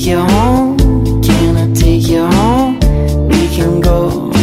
take you home? Can I take you home? We can go